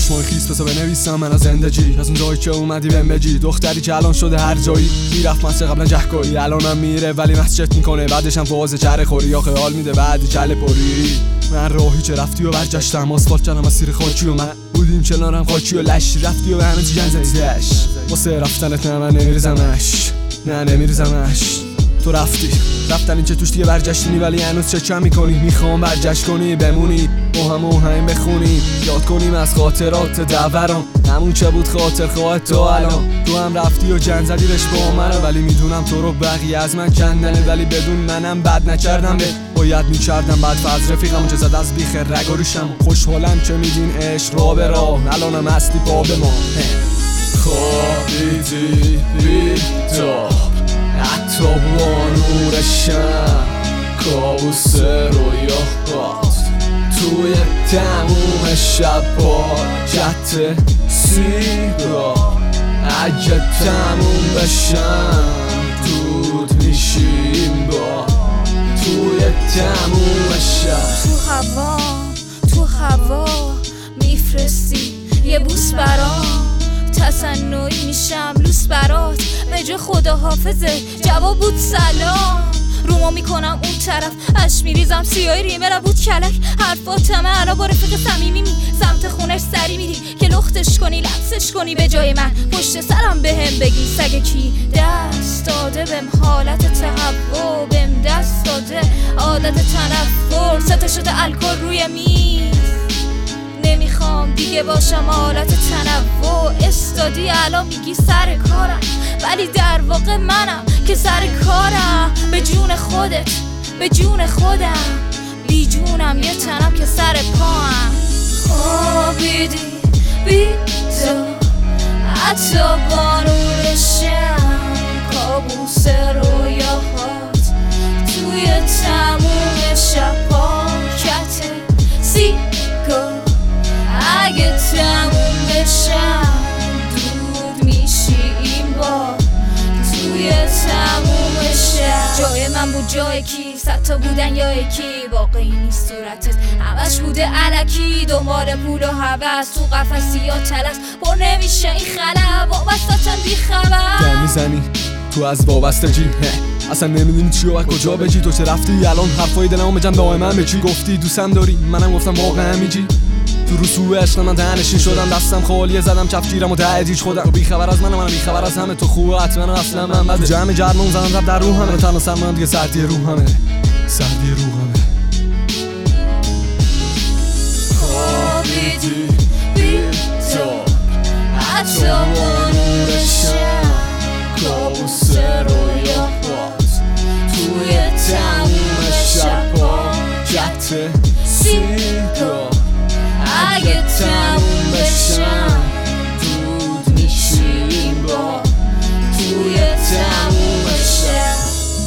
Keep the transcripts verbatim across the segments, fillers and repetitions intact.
چشمای خیس بسا بنویسم من از زندگی، از اون جایی که اومدی بهم بگی. دختری که الان شده هر جایی، میرفت مسجد قبلا جهگاهی، الانم میره ولی مسجد میکنه، بعدش هم فواز چره خوری یا خیال میده بعدی کله پوری. من راهی که رفتی و برگشتم، آسفالت کردم مسیر خاکی و من بودیم کنارم خاکی و لش، رفتی و به همه چی جن زدیدش. واسه رفتنت نه من نمیریزمش، نه نمیریزمش. تو رفتی رفتن این چه توش دیگه برگشتنی، ولی هنوز چه کم میکنی. میخوام برگشت کنی بمونی با هم اوهنگ بخونی، یاد کنیم از خاطرات دوران، همون چه بود خاطر خواهد تو الان. تو هم رفتی و جن زدی بهش با منه، ولی میدونم تو رو بقیه از من کندنه، ولی بدون منم بد نکردم به باید میکردم. بعد فرض رفیقمون چه زد از بیخ رگ و ریشم، خوشحالم که میدین عشق را به راه، الانم هستی پا به ما. خوابیدی بیدار حتی با نور شم، کابوس رویاهات توی تموم شب‌ها، جت سیگار اگه تموم بشم دود میشیم با توی تموم شب. تو هوا تو هوا میفرستی یه بوس برام، تصنعی میشم لوس برات، به جا خدا حافظه جواب بود سلام. رومو میکنم اون طرف اش میریزم سیای ریمه را بود کلک، حرفاتمه علا با رفیق صمیمی می سمت خونش سری میری که لختش کنی لبسش کنی به جای من، پشت سرم بهم بگی سگ کی دست داده بهم حالت تهوع، بهم دست داده عادت تنفر، سته شده الکل روی میز، نمیخوام دیگه باشم حالت تنوع. استادی الان میگی سر کارم، ولی در واقع منم که سر کارم. به جون خودت به جون خودم، بی جونم یه تنم که سر پاهم. خوابیدی بی تو حتی با نور شم، کابوس رویاهات توی تموم شب‌ها، کت سیگار اگه تموم بشم دود میشی این بار توی تموم شب. جای من بود جای کی، صد تا بودن یا یکی، واقعی نیست صورتت همش بوده علکی، دنبال پول و هوس تو قفسی یا تلس، پر نمیشه این خلب وابستتن بی خبر. دم میزنی تو از وابستگی، اصلا نمیدونی چی و کجا بجی. تو چه رفتی الان حرفای دلمو بجم به من بچی، گفتی دوستم داری منم گفتم واقعا میجی. تو رسوب عشق من تنشین شدم، دستم خالیه زدم کفگیرم و تهدیج خودم. تو بیخبر از منم منم بیخبر از همه، تو خوبه حتما اصلا من بده. جمع جرمون زدم رب در روحمه، رو تنها سر من دیگه سردی روحمه، سردی روحمه. خوابیدی بی تو حتی با نور شم، کابوس رویاهات توی تموم شب‌ها، جت سیگار اگه تموم بشم دود میشیم با توی تموم شب.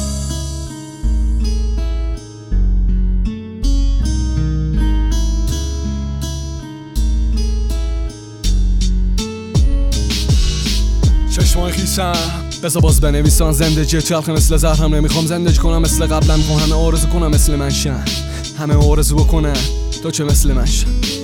چشمای خیسم بذار باز بنویسم زندگی تلخ مثل زهرم، نمیخوام زندگی کنم مثل قبلا، میخوام همه آرزو کنم مثل من شن، همه آرزو بکنن تو چه مثل من شن.